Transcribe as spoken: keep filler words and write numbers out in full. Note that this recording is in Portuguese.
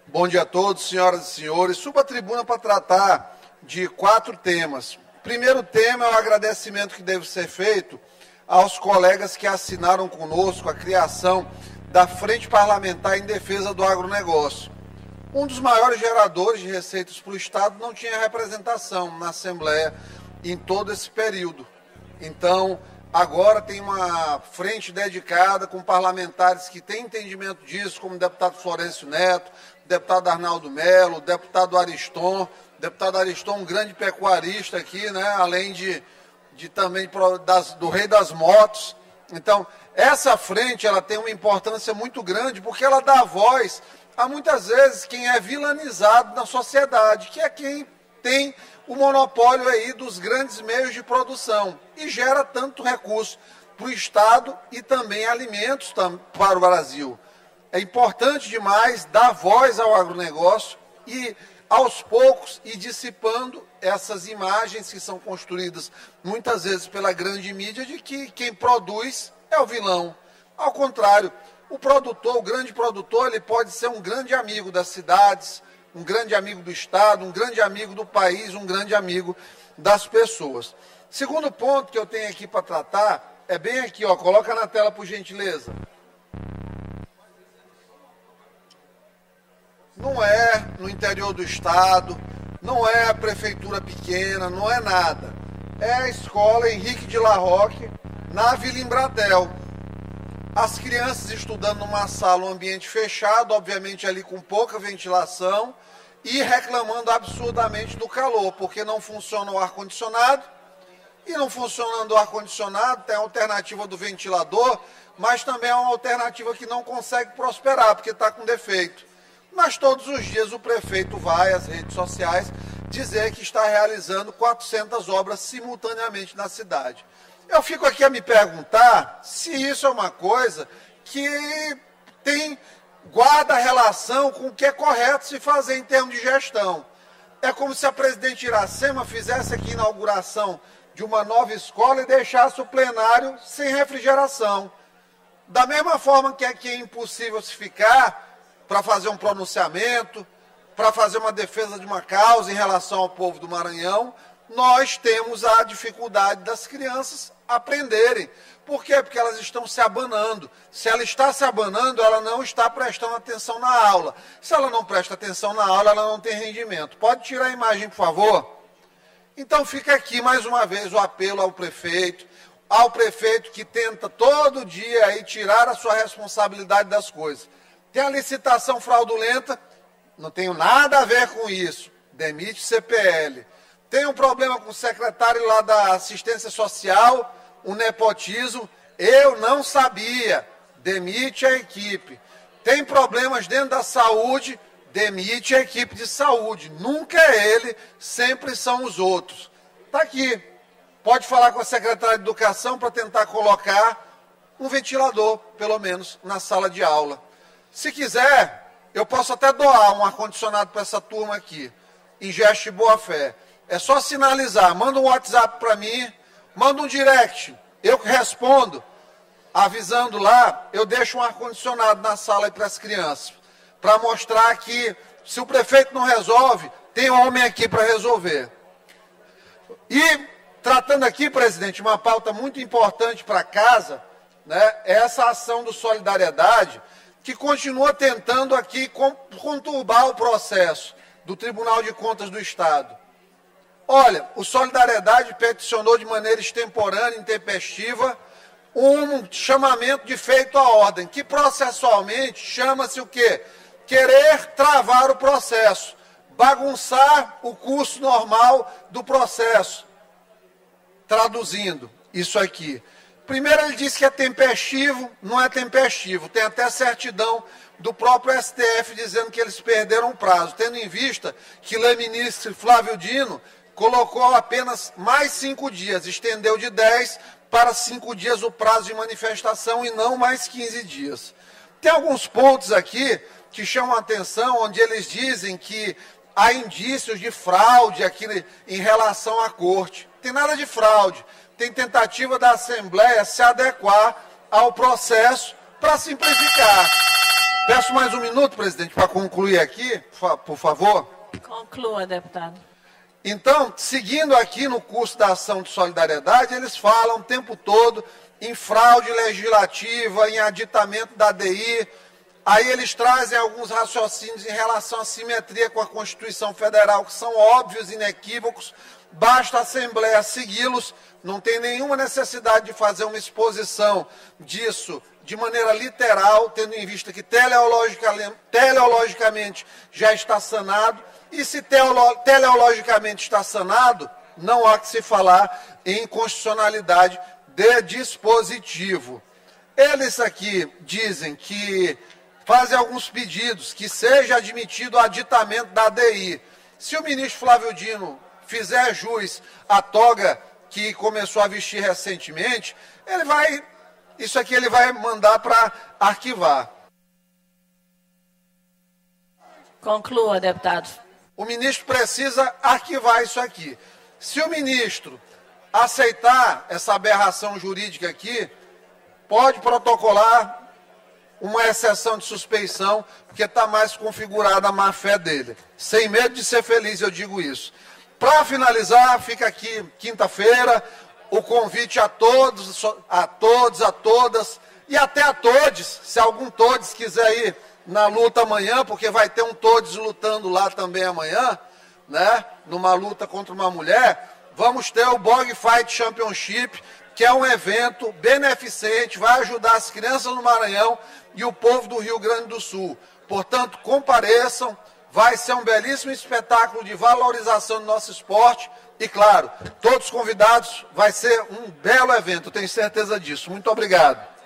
Bom dia a todos, senhoras e senhores. Subo à tribuna para tratar de quatro temas. O primeiro tema é o agradecimento que deve ser feito aos colegas que assinaram conosco a criação da Frente Parlamentar em Defesa do Agronegócio. Um dos maiores geradores de receitas para o Estado não tinha representação na Assembleia em todo esse período. Então, agora tem uma frente dedicada com parlamentares que têm entendimento disso, como o deputado Florencio Neto, deputado Arnaldo Melo, deputado Ariston, deputado Ariston, um grande pecuarista aqui, né? Além de, de também das, do rei das motos. Então, essa frente ela tem uma importância muito grande porque ela dá voz a muitas vezes quem é vilanizado na sociedade, que é quem tem o monopólio aí dos grandes meios de produção e gera tanto recurso para o Estado e também alimentos para o Brasil. É importante demais dar voz ao agronegócio e, aos poucos, ir dissipando essas imagens que são construídas muitas vezes pela grande mídia de que quem produz é o vilão. Ao contrário, o produtor, o grande produtor, ele pode ser um grande amigo das cidades, um grande amigo do Estado, um grande amigo do país, um grande amigo das pessoas. Segundo ponto que eu tenho aqui para tratar é bem aqui, ó, coloca na tela por gentileza. Não é no interior do Estado, não é a prefeitura pequena, não é nada. É a escola Henrique de La Roque, na Vila Embratel. As crianças estudando numa sala, um ambiente fechado, obviamente ali com pouca ventilação, e reclamando absurdamente do calor, porque não funciona o ar-condicionado, e não funcionando o ar-condicionado, tem a alternativa do ventilador, mas também é uma alternativa que não consegue prosperar, porque está com defeito. Mas todos os dias o prefeito vai às redes sociais dizer que está realizando quatrocentas obras simultaneamente na cidade. Eu fico aqui a me perguntar se isso é uma coisa que tem, guarda relação com o que é correto se fazer em termos de gestão. É como se a presidente Iracema fizesse aqui a inauguração de uma nova escola e deixasse o plenário sem refrigeração. Da mesma forma que aqui é impossível se ficar para fazer um pronunciamento, para fazer uma defesa de uma causa em relação ao povo do Maranhão, nós temos a dificuldade das crianças aprenderem. Por quê? Porque elas estão se abanando. Se ela está se abanando, ela não está prestando atenção na aula. Se ela não presta atenção na aula, ela não tem rendimento. Pode tirar a imagem, por favor? Então fica aqui mais uma vez o apelo ao prefeito, ao prefeito que tenta todo dia aí tirar a sua responsabilidade das coisas. Tem a licitação fraudulenta, não tenho nada a ver com isso, demite C P L. Tem um problema com o secretário lá da assistência social, um nepotismo, eu não sabia, demite a equipe. Tem problemas dentro da saúde, demite a equipe de saúde. Nunca é ele, sempre são os outros. Está aqui, pode falar com a secretária de Educação para tentar colocar um ventilador, pelo menos, na sala de aula. Se quiser, eu posso até doar um ar-condicionado para essa turma aqui, em gesto de boa fé. É só sinalizar, manda um WhatsApp para mim, manda um direct, eu respondo, avisando lá, eu deixo um ar-condicionado na sala para as crianças, para mostrar que se o prefeito não resolve, tem homem aqui para resolver. E tratando aqui, presidente, uma pauta muito importante para casa, né, é essa ação do Solidariedade, que continua tentando aqui conturbar o processo do Tribunal de Contas do Estado. Olha, o Solidariedade peticionou de maneira extemporânea, intempestiva, um chamamento de feito à ordem, que processualmente chama-se o quê? Querer travar o processo, bagunçar o curso normal do processo. Traduzindo isso aqui. Primeiro ele disse que é tempestivo, não é tempestivo, tem até certidão do próprio S T F dizendo que eles perderam o prazo, tendo em vista que o ministro Flávio Dino colocou apenas mais cinco dias, estendeu de dez para cinco dias o prazo de manifestação e não mais quinze dias. Tem alguns pontos aqui que chamam a atenção, onde eles dizem que há indícios de fraude aqui em relação à corte. Tem nada de fraude. Tem tentativa da Assembleia se adequar ao processo para simplificar. Peço mais um minuto, presidente, para concluir aqui, por favor. Conclua, deputado. Então, seguindo aqui no curso da ação de solidariedade, eles falam o tempo todo em fraude legislativa, em aditamento da A D I. Aí eles trazem alguns raciocínios em relação à simetria com a Constituição Federal, que são óbvios, inequívocos. Basta a Assembleia segui-los, não tem nenhuma necessidade de fazer uma exposição disso de maneira literal, tendo em vista que teleologicamente, teleologicamente já está sanado. E se teolo, teleologicamente está sanado, não há que se falar em constitucionalidade de dispositivo. Eles aqui dizem que fazem alguns pedidos, que seja admitido o aditamento da A D I. Se o ministro Flávio Dino fizer jus à toga que começou a vestir recentemente, ele vai, isso aqui ele vai mandar para arquivar. Conclua, deputado. O ministro precisa arquivar isso aqui. Se o ministro aceitar essa aberração jurídica aqui, pode protocolar uma exceção de suspeição, porque está mais configurada a má-fé dele. Sem medo de ser feliz, eu digo isso. Para finalizar, fica aqui quinta-feira o convite a todos, a todos, a todas e até a todes, se algum todes quiser ir na luta amanhã, porque vai ter um todes lutando lá também amanhã, né? Numa luta contra uma mulher, vamos ter o Bog Fight Championship, que é um evento beneficente, vai ajudar as crianças no Maranhão e o povo do Rio Grande do Sul. Portanto, compareçam, vai ser um belíssimo espetáculo de valorização do nosso esporte e, claro, todos convidados, vai ser um belo evento, tenho certeza disso. Muito obrigado.